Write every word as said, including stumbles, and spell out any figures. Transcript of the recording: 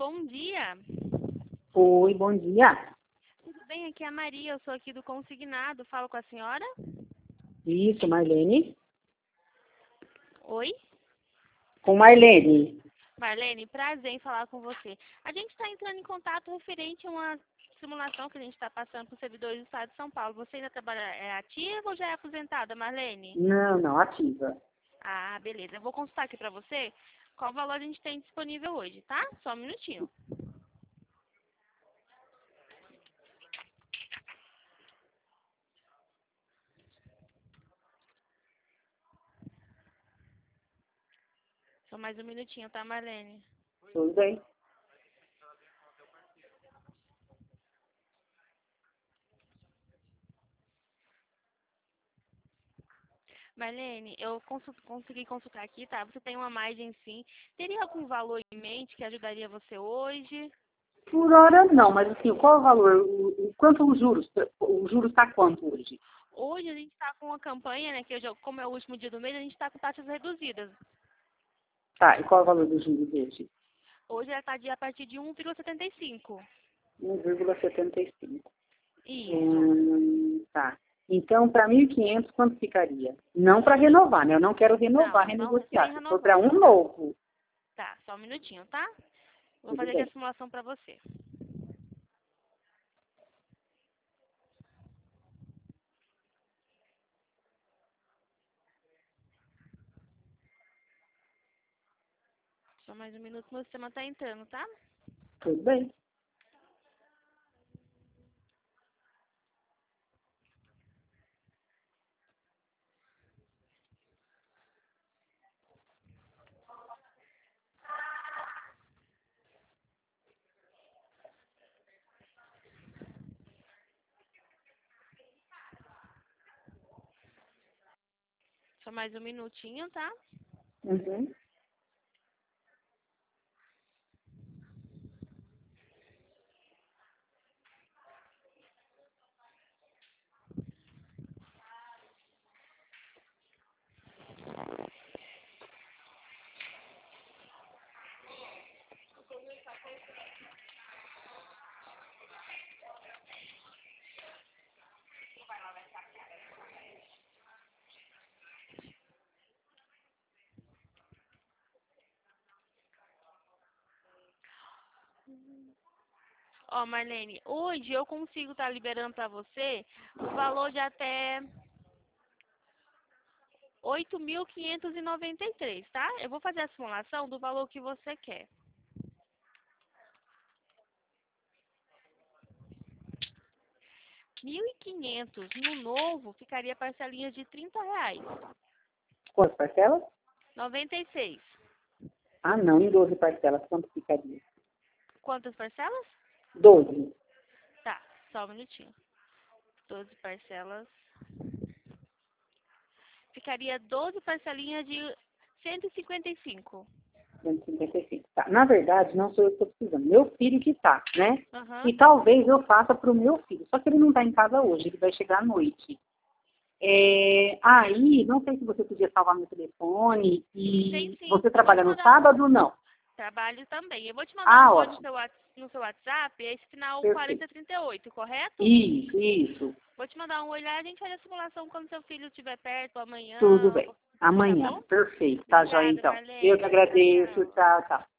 bom dia. Oi, bom dia. Tudo bem? Aqui é a Maria, eu sou aqui do consignado. Falo com a senhora? Isso, Marlene. Oi? Com Marlene. Marlene, prazer em falar com você. A gente está entrando em contato referente a uma simulação que a gente está passando para os servidores do Estado de São Paulo. Você ainda trabalha é ativa ou já é aposentada, Marlene? Não, não, ativa. Ah, beleza. Eu vou consultar aqui para você qual valor a gente tem disponível hoje, tá? Só um minutinho. Só mais um minutinho, tá, Marlene? Tudo bem. Marlene, eu consul- consegui consultar aqui, tá? Você tem uma margem sim. Teria algum valor em mente que ajudaria você hoje? Por hora não, mas assim, qual é o valor? O, o- quanto os juros? O juros está quanto hoje? Hoje a gente está com uma campanha, né? Que hoje, é- como é o último dia do mês, a gente está com taxas reduzidas. Tá, e qual é o valor dos juros hoje? Hoje ela está a partir de um vírgula setenta e cinco. um vírgula setenta e cinco. Isso. Hum, tá. Então, para mil e quinhentos, quanto ficaria? Não para renovar, né? Eu não quero renovar, Não, não renegociar. sem Se for para renovar. um novo, Tá, só um minutinho, tá? Vou tudo fazer aqui a bem. simulação para você. Só mais um minuto, meu sistema está entrando, tá? Tudo bem. Só mais um minutinho, tá? Uhum. Ó, Marlene, hoje eu consigo estar liberando para você o valor de até oito mil quinhentos e noventa e três, tá? Eu vou fazer a simulação do valor que você quer. mil e quinhentos no novo ficaria parcelinhas de trinta reais. Quantas parcelas? noventa e seis. Ah, não, em doze parcelas, quanto ficaria? Quantas parcelas? doze. Tá, só um minutinho. doze parcelas. Ficaria doze parcelinhas de cento e cinquenta e cinco. cento e cinquenta e cinco. Tá. Na verdade, não sou eu que estou precisando. Meu filho que tá, né? Aham. E talvez eu faça para o meu filho. Só que ele não está em casa hoje, ele vai chegar à noite. É, aí, não sei se você podia salvar meu telefone Sim, e sim. você Eu vou trabalha te no mandar um sábado ou não? trabalho também. Eu vou te mandar um Ah, código no ótimo. seu, Whats- no seu WhatsApp, esse final Perfeito. quarenta e trinta e oito, correto? Isso, isso. Vou te mandar um olhar, a gente faz a simulação quando seu filho estiver perto, Tudo amanhã, bem. tá Amanhã. bom? Perfeito. Tá, joia, Obrigada, então. Eu Marlene. que Tchau, agradeço. tchau. Tchau, tchau.